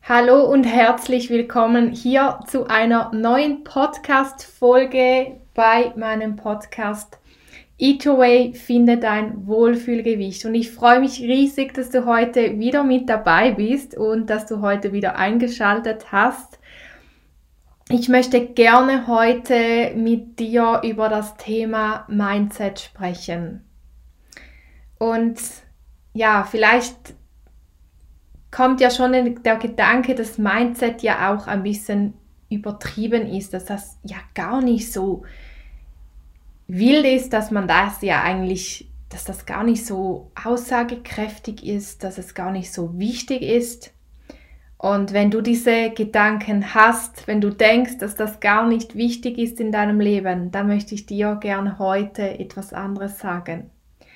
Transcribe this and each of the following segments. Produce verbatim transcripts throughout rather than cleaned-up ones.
Hallo und herzlich willkommen hier zu einer neuen Podcast-Folge bei meinem Podcast Eat Your Way, finde dein Wohlfühlgewicht. Und ich freue mich riesig, dass du heute wieder mit dabei bist und dass du heute wieder eingeschaltet hast. Ich möchte gerne heute mit dir über das Thema Mindset sprechen. Und ja, vielleicht kommt ja schon der Gedanke, dass Mindset ja auch ein bisschen übertrieben ist, dass das ja gar nicht so wild ist, dass man das ja eigentlich, dass das gar nicht so aussagekräftig ist, dass es gar nicht so wichtig ist. Und wenn du diese Gedanken hast, wenn du denkst, dass das gar nicht wichtig ist in deinem Leben, dann möchte ich dir gerne heute etwas anderes sagen.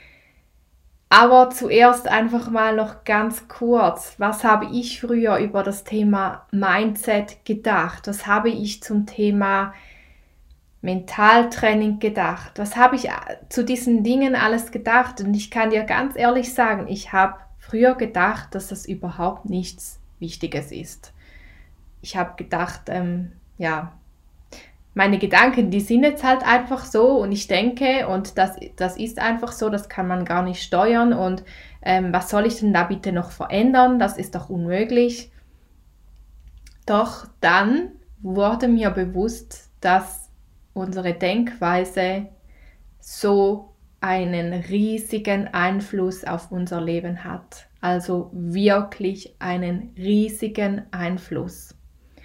Aber zuerst einfach mal noch ganz kurz, was habe ich früher über das Thema Mindset gedacht? Was habe ich zum Thema Mentaltraining gedacht? Was habe ich zu diesen Dingen alles gedacht? Und ich kann dir ganz ehrlich sagen, ich habe früher gedacht, dass das überhaupt nichts Wichtiges ist. Ich habe gedacht, ähm, ja, meine Gedanken, die sind jetzt halt einfach so und ich denke und das, das ist einfach so, das kann man gar nicht steuern und ähm, was soll ich denn da bitte noch verändern? Das ist doch unmöglich. Doch dann wurde mir bewusst, dass unsere Denkweise so einen riesigen Einfluss auf unser Leben hat. Also wirklich einen riesigen Einfluss.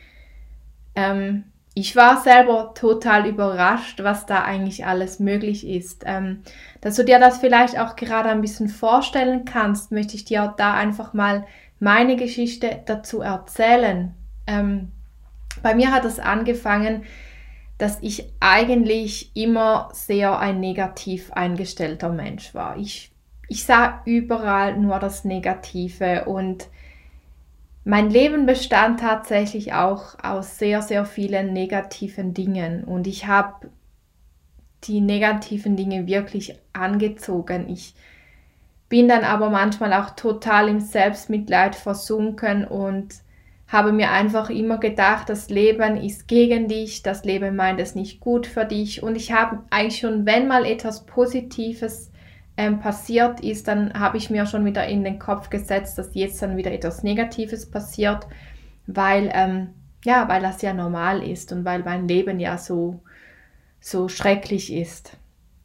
Ähm, Ich war selber total überrascht, was da eigentlich alles möglich ist. Ähm, dass du dir das vielleicht auch gerade ein bisschen vorstellen kannst, möchte ich dir da einfach mal meine Geschichte dazu erzählen. Ähm, bei mir hat es angefangen, dass ich eigentlich immer sehr ein negativ eingestellter Mensch war. Ich, ich sah überall nur das Negative und mein Leben bestand tatsächlich auch aus sehr, sehr vielen negativen Dingen und ich habe die negativen Dinge wirklich angezogen. Ich bin dann aber manchmal auch total im Selbstmitleid versunken und habe mir einfach immer gedacht, das Leben ist gegen dich, das Leben meint es nicht gut für dich und ich habe eigentlich schon, wenn mal etwas Positives ähm, passiert ist, dann habe ich mir schon wieder in den Kopf gesetzt, dass jetzt dann wieder etwas Negatives passiert, weil, ähm, ja, weil das ja normal ist und weil mein Leben ja so, so schrecklich ist.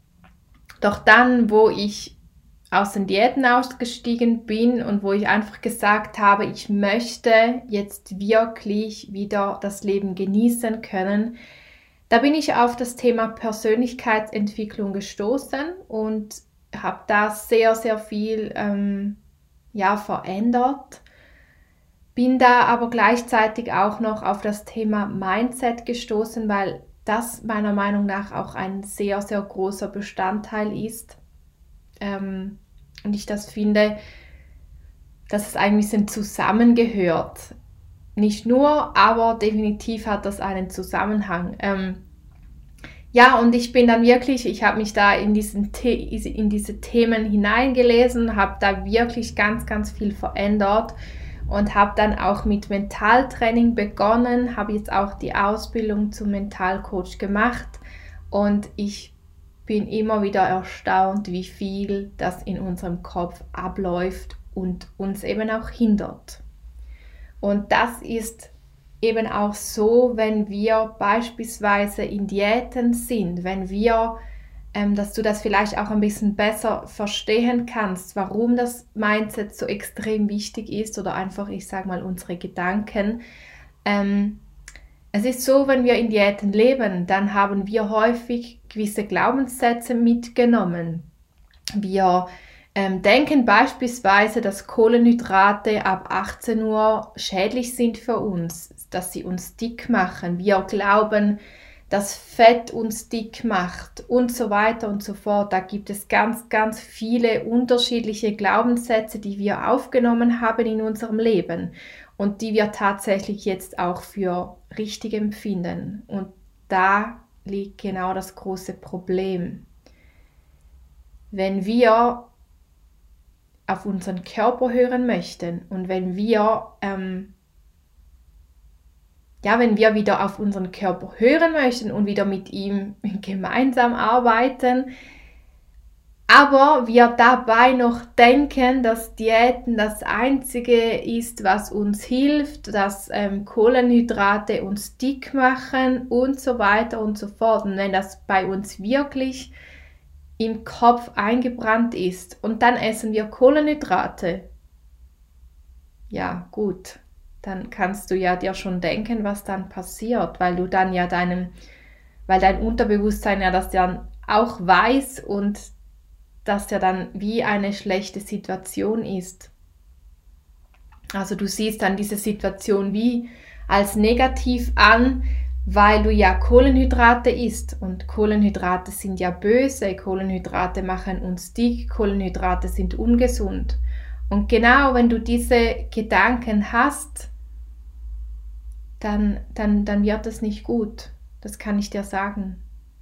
Doch dann, wo ich aus den Diäten ausgestiegen bin und wo ich einfach gesagt habe, ich möchte jetzt wirklich wieder das Leben genießen können, da bin ich auf das Thema Persönlichkeitsentwicklung gestoßen und habe da sehr, sehr viel ähm, ja, verändert. Bin da aber gleichzeitig auch noch auf das Thema Mindset gestoßen, weil das meiner Meinung nach auch ein sehr, sehr großer Bestandteil ist. Ähm, und ich das finde, dass es ein bisschen zusammengehört. Nicht nur, aber definitiv hat das einen Zusammenhang. Ähm, ja, und ich bin dann wirklich, ich habe mich da in, diesen The- in diese Themen hineingelesen, habe da wirklich ganz, ganz viel verändert und habe dann auch mit Mentaltraining begonnen, habe jetzt auch die Ausbildung zum Mentalcoach gemacht und ich bin immer wieder erstaunt, wie viel das in unserem Kopf abläuft und uns eben auch hindert. Und das ist eben auch so, wenn wir beispielsweise in Diäten sind, wenn wir, ähm, dass du das vielleicht auch ein bisschen besser verstehen kannst, warum das Mindset so extrem wichtig ist oder einfach, ich sage mal, unsere Gedanken. Ähm, Es ist so, wenn wir in Diäten leben, dann haben wir häufig gewisse Glaubenssätze mitgenommen. Wir ähm, denken beispielsweise, dass Kohlenhydrate ab achtzehn Uhr schädlich sind für uns, dass sie uns dick machen. Wir glauben, dass Fett uns dick macht und so weiter und so fort. Da gibt es ganz, ganz viele unterschiedliche Glaubenssätze, die wir aufgenommen haben in unserem Leben und die wir tatsächlich jetzt auch für richtig empfinden. Und da liegt genau das große Problem. Wenn wir auf unseren Körper hören möchten und wenn wir ähm, ja, wenn wir wieder auf unseren Körper hören möchten und wieder mit ihm gemeinsam arbeiten, aber wir dabei noch denken, dass Diäten das Einzige ist, was uns hilft, dass ähm, Kohlenhydrate uns dick machen und so weiter und so fort. Und wenn das bei uns wirklich im Kopf eingebrannt ist und dann essen wir Kohlenhydrate, ja gut, dann kannst du ja dir schon denken, was dann passiert, weil du dann ja deinem, weil dein Unterbewusstsein ja das dann auch weiß und das ja dann wie eine schlechte Situation ist. Also du siehst dann diese Situation wie als negativ an, weil du ja Kohlenhydrate isst und Kohlenhydrate sind ja böse, Kohlenhydrate machen uns dick, Kohlenhydrate sind ungesund. Und genau wenn du diese Gedanken hast, dann, dann, dann wird es nicht gut. Das kann ich dir sagen.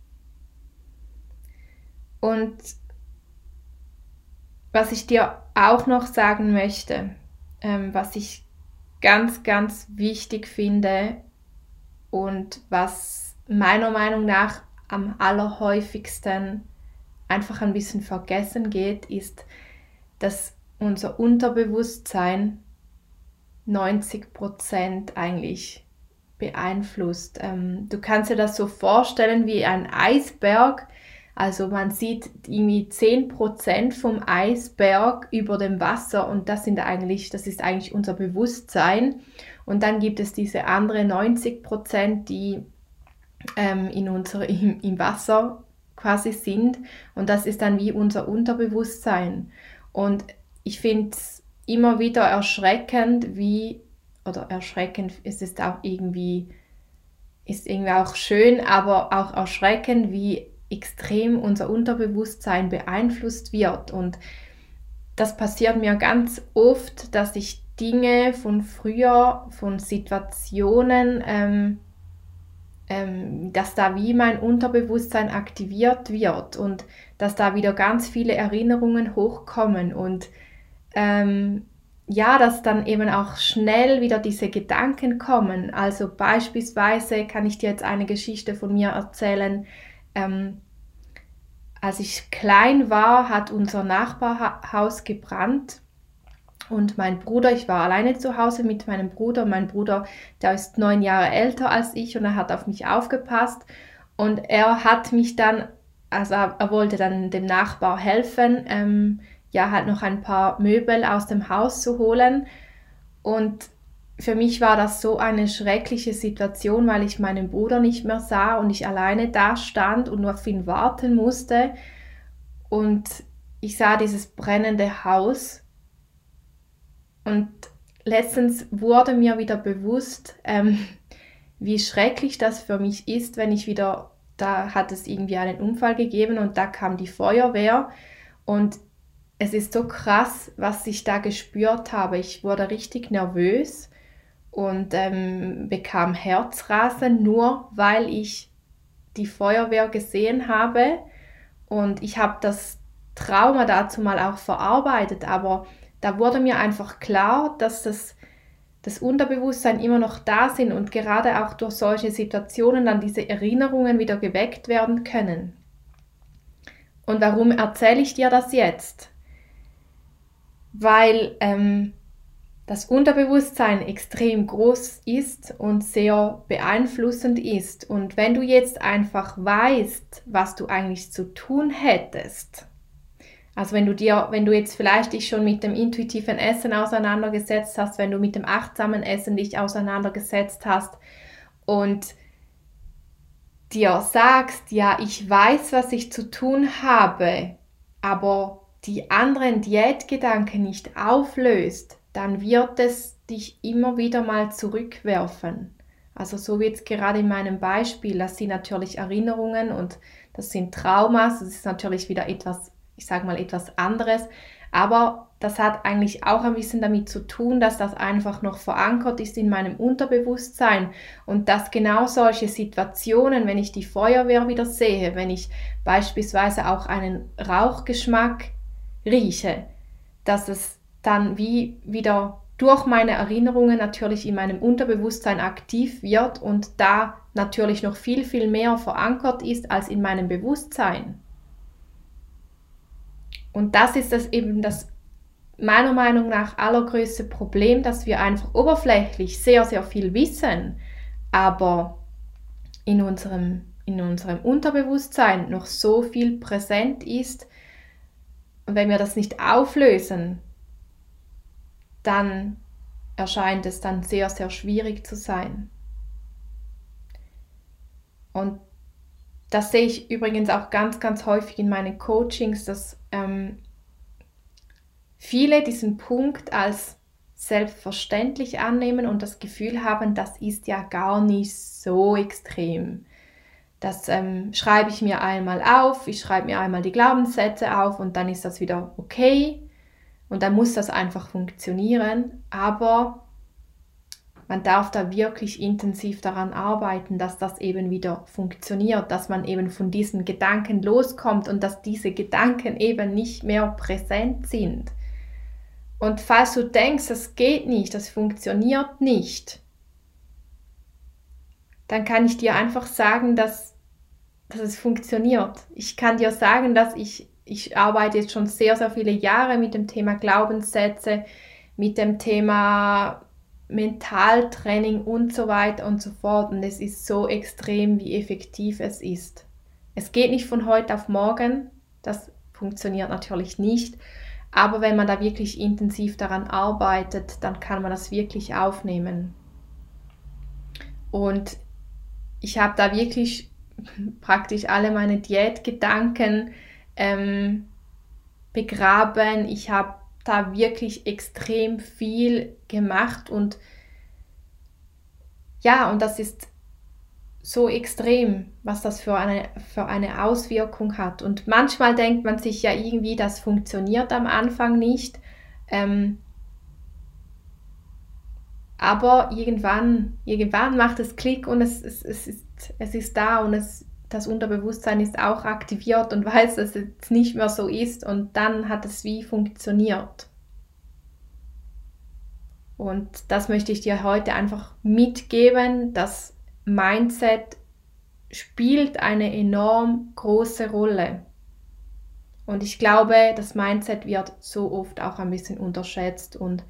Und was ich dir auch noch sagen möchte, ähm, was ich ganz, ganz wichtig finde und was meiner Meinung nach am allerhäufigsten einfach ein bisschen vergessen geht, ist, dass unser Unterbewusstsein neunzig Prozent eigentlich beeinflusst. Ähm, du kannst dir das so vorstellen wie ein Eisberg. Also man sieht irgendwie zehn Prozent vom Eisberg über dem Wasser und das sind eigentlich, das ist eigentlich unser Bewusstsein. Und dann gibt es diese anderen neunzig Prozent, die ähm, in unser, im, im Wasser quasi sind. Und das ist dann wie unser Unterbewusstsein. Und ich finde es immer wieder erschreckend, wie, oder erschreckend, es ist auch irgendwie, ist irgendwie auch schön, aber auch erschreckend, wie extrem unser Unterbewusstsein beeinflusst wird. Und das passiert mir ganz oft, dass ich Dinge von früher, von Situationen, ähm, ähm, dass da wie mein Unterbewusstsein aktiviert wird und dass da wieder ganz viele Erinnerungen hochkommen und ähm, ja, dass dann eben auch schnell wieder diese Gedanken kommen. Also beispielsweise kann ich dir jetzt eine Geschichte von mir erzählen. Ähm, als ich klein war, hat unser Nachbarhaus gebrannt und mein Bruder, ich war alleine zu Hause mit meinem Bruder, mein Bruder, der ist neun Jahre älter als ich und er hat auf mich aufgepasst und er hat mich dann, also er wollte dann dem Nachbar helfen, ähm, ja, halt noch ein paar Möbel aus dem Haus zu holen und für mich war das so eine schreckliche Situation, weil ich meinen Bruder nicht mehr sah und ich alleine da stand und nur auf ihn warten musste. Und ich sah dieses brennende Haus. Und letztens wurde mir wieder bewusst, ähm, wie schrecklich das für mich ist, wenn ich wieder, da hat es irgendwie einen Unfall gegeben und da kam die Feuerwehr. Und es ist so krass, was ich da gespürt habe. Ich wurde richtig nervös und ähm, bekam Herzrasen, nur weil ich die Feuerwehr gesehen habe und ich habe das Trauma dazu mal auch verarbeitet, aber da wurde mir einfach klar, dass das, das Unterbewusstsein immer noch da sind und gerade auch durch solche Situationen dann diese Erinnerungen wieder geweckt werden können. Und warum erzähle ich dir das jetzt? Weil ähm, das Unterbewusstsein extrem groß ist und sehr beeinflussend ist. Und wenn du jetzt einfach weißt, was du eigentlich zu tun hättest, also wenn du dir, wenn du jetzt vielleicht dich schon mit dem intuitiven Essen auseinandergesetzt hast, wenn du mit dem achtsamen Essen dich auseinandergesetzt hast und dir sagst, ja, ich weiß, was ich zu tun habe, aber die anderen Diätgedanken nicht auflöst, dann wird es dich immer wieder mal zurückwerfen. Also so wie jetzt gerade in meinem Beispiel, das sind natürlich Erinnerungen und das sind Traumas, das ist natürlich wieder etwas, ich sage mal etwas anderes, aber das hat eigentlich auch ein bisschen damit zu tun, dass das einfach noch verankert ist in meinem Unterbewusstsein und dass genau solche Situationen, wenn ich die Feuerwehr wieder sehe, wenn ich beispielsweise auch einen Rauchgeschmack rieche, dass es dann wie wieder durch meine Erinnerungen natürlich in meinem Unterbewusstsein aktiv wird und da natürlich noch viel, viel mehr verankert ist als in meinem Bewusstsein. Und das ist das eben das meiner Meinung nach allergrößte Problem, dass wir einfach oberflächlich sehr, sehr viel wissen, aber in unserem, in unserem Unterbewusstsein noch so viel präsent ist. Und wenn wir das nicht auflösen, dann erscheint es dann sehr, sehr schwierig zu sein. Und das sehe ich übrigens auch ganz, ganz häufig in meinen Coachings, dass ähm, viele diesen Punkt als selbstverständlich annehmen und das Gefühl haben, das ist ja gar nicht so extrem. Das ähm, schreibe ich mir einmal auf, ich schreibe mir einmal die Glaubenssätze auf und dann ist das wieder okay und dann muss das einfach funktionieren, aber man darf da wirklich intensiv daran arbeiten, dass das eben wieder funktioniert, dass man eben von diesen Gedanken loskommt und dass diese Gedanken eben nicht mehr präsent sind. Und falls du denkst, das geht nicht, das funktioniert nicht, dann kann ich dir einfach sagen, dass, dass es funktioniert. Ich kann dir sagen, dass ich, ich arbeite jetzt schon sehr, sehr viele Jahre mit dem Thema Glaubenssätze, mit dem Thema Mentaltraining und so weiter und so fort. Und es ist so extrem, wie effektiv es ist. Es geht nicht von heute auf morgen, das funktioniert natürlich nicht. Aber wenn man da wirklich intensiv daran arbeitet, dann kann man das wirklich aufnehmen. Und ich habe da wirklich praktisch alle meine Diätgedanken ähm, begraben. Ich habe da wirklich extrem viel gemacht und ja, und das ist so extrem, was das für eine, für eine Auswirkung hat. Und manchmal denkt man sich ja irgendwie, das funktioniert am Anfang nicht. Ähm, aber irgendwann, irgendwann macht es Klick und es, es, es, ist, es ist da und es, das Unterbewusstsein ist auch aktiviert und weiß, dass es jetzt nicht mehr so ist und dann hat es wie funktioniert. Und das möchte ich dir heute einfach mitgeben, dass Mindset spielt eine enorm große Rolle. Und ich glaube, das Mindset wird so oft auch ein bisschen unterschätzt. Und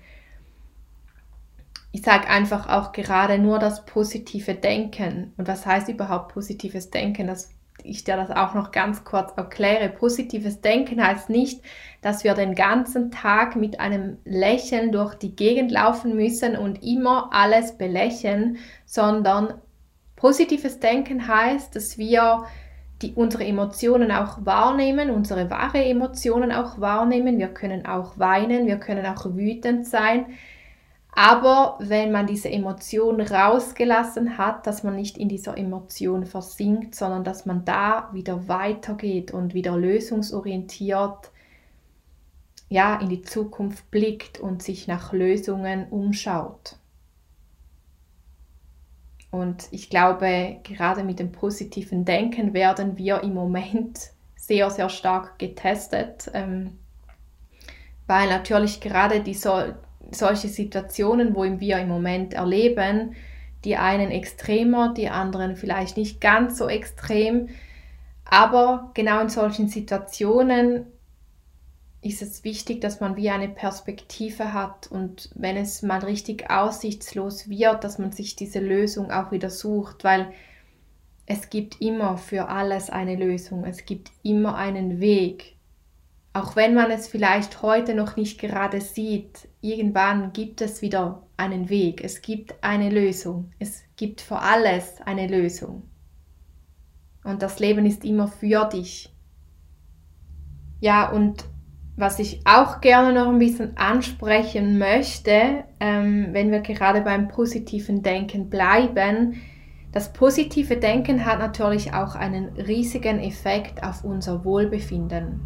ich sage einfach auch gerade nur das positive Denken. Und was heißt überhaupt positives Denken? Dass ich dir das auch noch ganz kurz erkläre. Positives Denken heißt nicht, dass wir den ganzen Tag mit einem Lächeln durch die Gegend laufen müssen und immer alles belächeln, sondern positives Denken heißt, dass wir die, unsere Emotionen auch wahrnehmen, unsere wahre Emotionen auch wahrnehmen. Wir können auch weinen, wir können auch wütend sein. Aber wenn man diese Emotion rausgelassen hat, dass man nicht in dieser Emotion versinkt, sondern dass man da wieder weitergeht und wieder lösungsorientiert ja, in die Zukunft blickt und sich nach Lösungen umschaut. Und ich glaube, gerade mit dem positiven Denken werden wir im Moment sehr, sehr stark getestet, ähm, weil natürlich gerade die so, solche Situationen, wo wir im Moment erleben, die einen extremer, die anderen vielleicht nicht ganz so extrem, aber genau in solchen Situationen ist es wichtig, dass man wie eine Perspektive hat und wenn es mal richtig aussichtslos wird, dass man sich diese Lösung auch wieder sucht, weil es gibt immer für alles eine Lösung, es gibt immer einen Weg. Auch wenn man es vielleicht heute noch nicht gerade sieht, irgendwann gibt es wieder einen Weg, es gibt eine Lösung, es gibt für alles eine Lösung. Und das Leben ist immer für dich. Ja, und was ich auch gerne noch ein bisschen ansprechen möchte, ähm, wenn wir gerade beim positiven Denken bleiben, das positive Denken hat natürlich auch einen riesigen Effekt auf unser Wohlbefinden.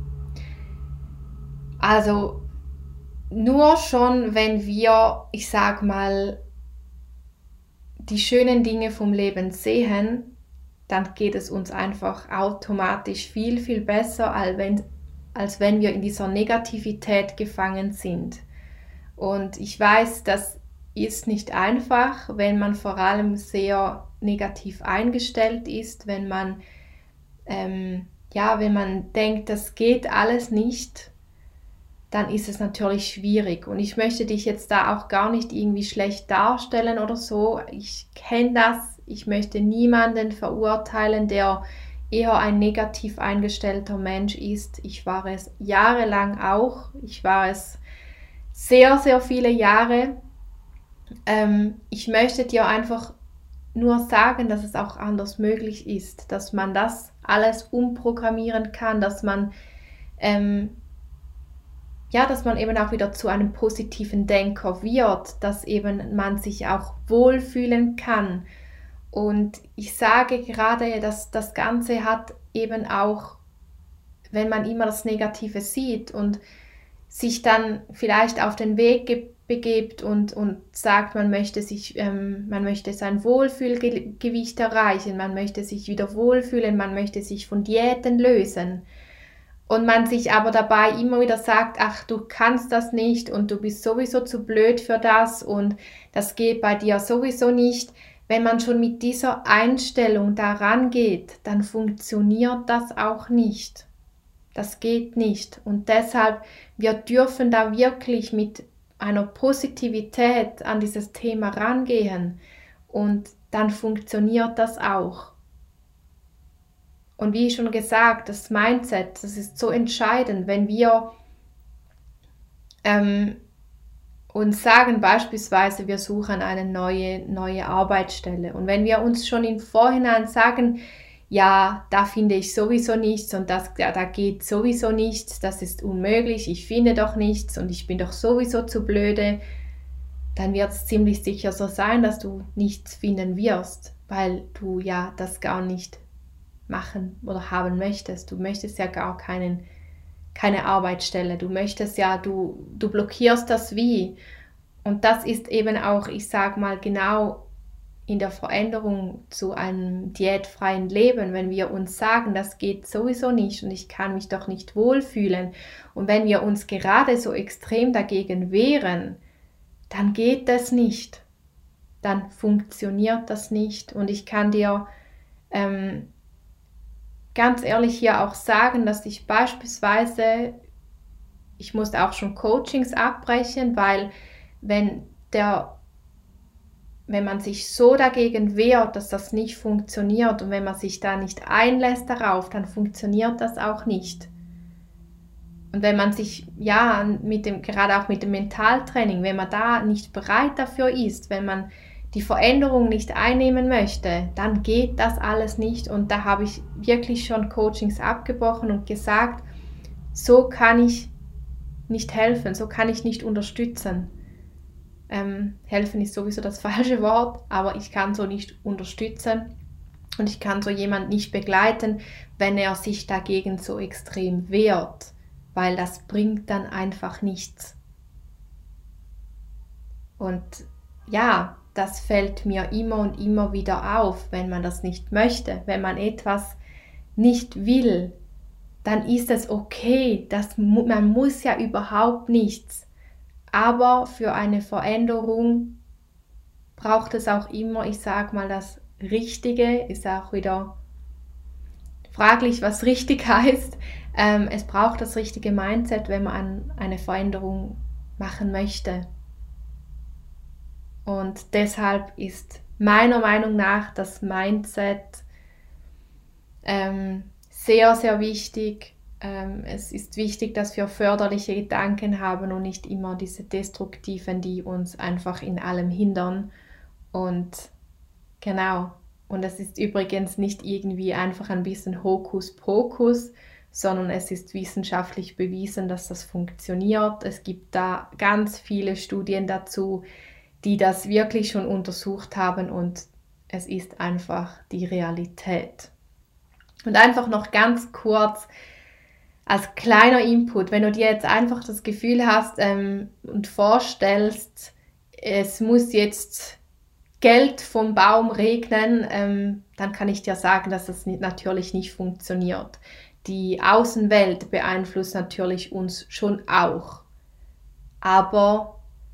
Also nur schon, wenn wir, ich sag mal, die schönen Dinge vom Leben sehen, dann geht es uns einfach automatisch viel, viel besser, als wenn, als wenn wir in dieser Negativität gefangen sind. Und ich weiß, das ist nicht einfach, wenn man vor allem sehr negativ eingestellt ist, wenn man, ähm, ja, wenn man denkt, das geht alles nicht, dann ist es natürlich schwierig. Und ich möchte dich jetzt da auch gar nicht irgendwie schlecht darstellen oder so. Ich kenne das. Ich möchte niemanden verurteilen, der eher ein negativ eingestellter Mensch ist. Ich war es jahrelang auch. Ich war es sehr, sehr viele Jahre. Ähm, ich möchte dir einfach nur sagen, dass es auch anders möglich ist, dass man das alles umprogrammieren kann, dass man ähm, ja, dass man eben auch wieder zu einem positiven Denker wird, dass eben man sich auch wohlfühlen kann. Und ich sage gerade, dass das Ganze hat eben auch, wenn man immer das Negative sieht und sich dann vielleicht auf den Weg begibt und, und sagt, man möchte sich, ähm, man möchte sein Wohlfühlgewicht erreichen, man möchte sich wieder wohlfühlen, man möchte sich von Diäten lösen. Und man sich aber dabei immer wieder sagt, ach, du kannst das nicht und du bist sowieso zu blöd für das und das geht bei dir sowieso nicht. Wenn man schon mit dieser Einstellung daran geht, dann funktioniert das auch nicht. Das geht nicht. Und deshalb, wir dürfen da wirklich mit einer Positivität an dieses Thema rangehen und dann funktioniert das auch. Und wie schon gesagt, das Mindset, das ist so entscheidend, wenn wir ähm, uns sagen, beispielsweise, wir suchen eine neue, neue Arbeitsstelle. Und wenn wir uns schon im Vorhinein sagen, ja, da finde ich sowieso nichts und das, ja, da geht sowieso nichts, das ist unmöglich, ich finde doch nichts und ich bin doch sowieso zu blöde, dann wird es ziemlich sicher so sein, dass du nichts finden wirst, weil du ja das gar nicht machen oder haben möchtest. Du möchtest ja gar keinen, keine Arbeitsstelle. Du möchtest ja, du, du blockierst das Wie. Und das ist eben auch, ich sag mal, genau in der Veränderung zu einem diätfreien Leben, wenn wir uns sagen, das geht sowieso nicht und ich kann mich doch nicht wohlfühlen. Und wenn wir uns gerade so extrem dagegen wehren, dann geht das nicht. Dann funktioniert das nicht. Und ich kann dir ähm, ganz ehrlich hier auch sagen, dass ich beispielsweise, ich musste auch schon Coachings abbrechen, weil wenn, der, wenn man sich so dagegen wehrt, dass das nicht funktioniert und wenn man sich da nicht einlässt darauf, dann funktioniert das auch nicht. Und wenn man sich, ja, mit dem, gerade auch mit dem Mentaltraining, wenn man da nicht bereit dafür ist, wenn man die Veränderung nicht einnehmen möchte, dann geht das alles nicht. Und da habe ich wirklich schon Coachings abgebrochen und gesagt, so kann ich nicht helfen, so kann ich nicht unterstützen. Ähm, helfen ist sowieso das falsche Wort, aber ich kann so nicht unterstützen und ich kann so jemand nicht begleiten, wenn er sich dagegen so extrem wehrt, weil das bringt dann einfach nichts. Und ja, das fällt mir immer und immer wieder auf, wenn man das nicht möchte, wenn man etwas nicht will, dann ist es okay, das, man muss ja überhaupt nichts, aber für eine Veränderung braucht es auch immer, ich sage mal, das Richtige, ist auch wieder fraglich, was richtig heißt, ähm, es braucht das richtige Mindset, wenn man eine Veränderung machen möchte. Und deshalb ist meiner Meinung nach das Mindset ähm, sehr, sehr wichtig. Ähm, es ist wichtig, dass wir förderliche Gedanken haben und nicht immer diese destruktiven, die uns einfach in allem hindern. Und genau, und es ist übrigens nicht irgendwie einfach ein bisschen Hokuspokus, sondern es ist wissenschaftlich bewiesen, dass das funktioniert. Es gibt da ganz viele Studien dazu, die das wirklich schon untersucht haben und es ist einfach die Realität. Und einfach noch ganz kurz als kleiner Input, wenn du dir jetzt einfach das Gefühl hast ähm, und vorstellst, es muss jetzt Geld vom Baum regnen, ähm, dann kann ich dir sagen, dass das nicht, natürlich nicht funktioniert. Die Außenwelt beeinflusst natürlich uns schon auch, aber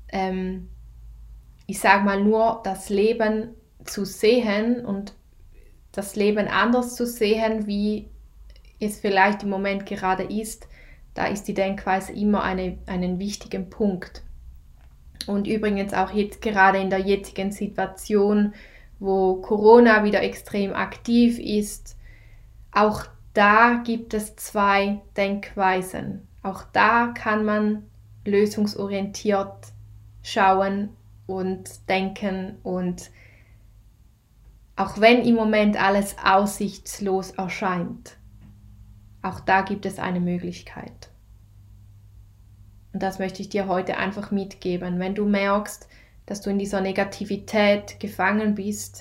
ähm, ich sage mal nur, das Leben zu sehen und das Leben anders zu sehen, wie es vielleicht im Moment gerade ist, da ist die Denkweise immer eine, einen wichtigen Punkt. Und übrigens auch jetzt gerade in der jetzigen Situation, wo Corona wieder extrem aktiv ist, auch da gibt es zwei Denkweisen. Auch da kann man lösungsorientiert schauen und denken, und auch wenn im Moment alles aussichtslos erscheint, auch da gibt es eine Möglichkeit. Und das möchte ich dir heute einfach mitgeben. Wenn du merkst, dass du in dieser Negativität gefangen bist,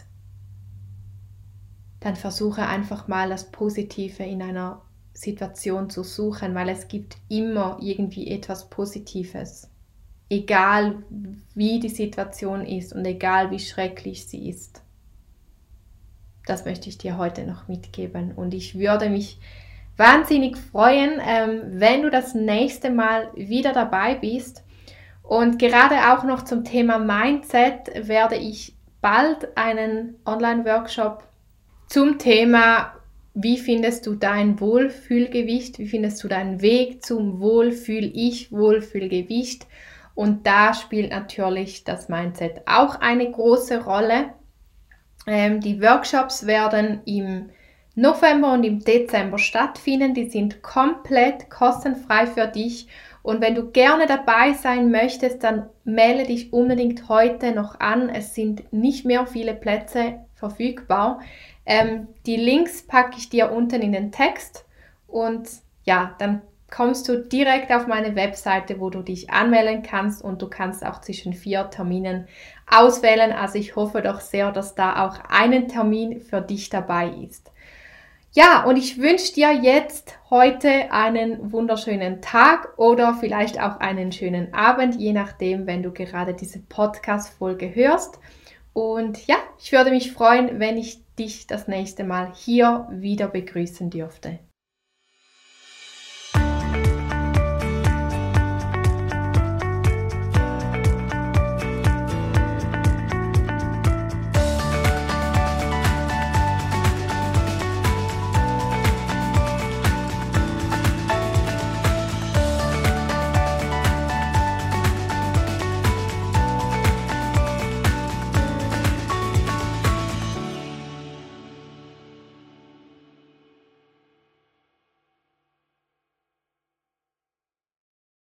dann versuche einfach mal das Positive in einer Situation zu suchen, weil es gibt immer irgendwie etwas Positives. Egal wie die Situation ist und egal wie schrecklich sie ist. Das möchte ich dir heute noch mitgeben. Und ich würde mich wahnsinnig freuen, ähm, wenn du das nächste Mal wieder dabei bist. Und gerade auch noch zum Thema Mindset werde ich bald einen Online-Workshop zum Thema, wie findest du dein Wohlfühlgewicht, wie findest du deinen Weg zum Wohlfühl-Ich, Wohlfühlgewicht. Und da spielt natürlich das Mindset auch eine große Rolle. Ähm, die Workshops werden im November und im Dezember stattfinden. Die sind komplett kostenfrei für dich. Und wenn du gerne dabei sein möchtest, dann melde dich unbedingt heute noch an. Es sind nicht mehr viele Plätze verfügbar. Ähm, die Links packe ich dir unten in den Text. Und ja, dann kommst du direkt auf meine Webseite, wo du dich anmelden kannst, und du kannst auch zwischen vier Terminen auswählen. Also ich hoffe doch sehr, dass da auch ein Termin für dich dabei ist. Ja, und ich wünsche dir jetzt heute einen wunderschönen Tag oder vielleicht auch einen schönen Abend, je nachdem, wenn du gerade diese Podcast-Folge hörst. Und ja, ich würde mich freuen, wenn ich dich das nächste Mal hier wieder begrüßen dürfte.